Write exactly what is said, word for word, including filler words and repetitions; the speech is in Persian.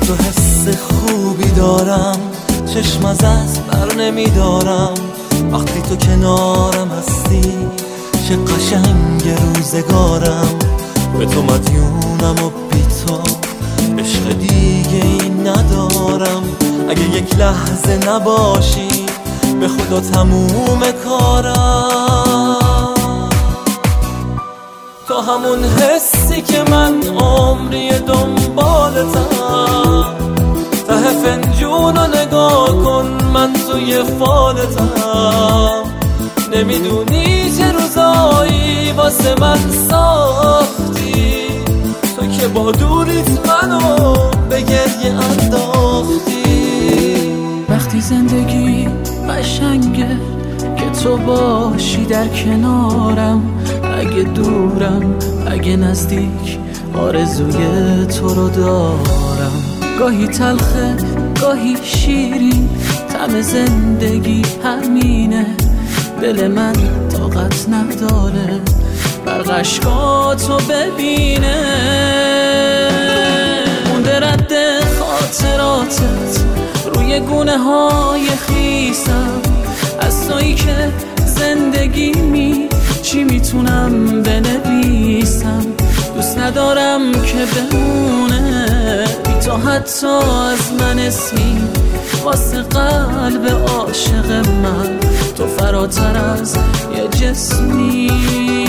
تو حس خوبی دارم، چشم ازت بر نمیدارم. وقتی تو کنارم هستی چه قشنگ روزگارم. به تو مدیونم و بی تو عشق دیگه این ندارم. اگه یک لحظه نباشی به خدا تموم کارم. تو همون حسی که من عمری دنبالتم. ته فنجون رو نگاه کن من توی فالتم. نمیدونی چه روزایی واسه من ساختی، تو که با دوریت منو به گریه انداختی. وقتی زندگی قشنگه که تو باشی در کنارم، اگه دورم اگه نزدیک آرزوی تو رو دارم. گاهی تلخه گاهی شیرین طعم زندگی همینه. دل من طاقت نداره برق اشکاتو ببینه. مونده رد خاطراتت روی گونه های خیسم. از تویی که زندگی می چی میتونم بنویسم. دوست ندارم که بمونه بی تو حتی از من اسمی. واسه قلب عاشق من تو فراتر از یه جسمی.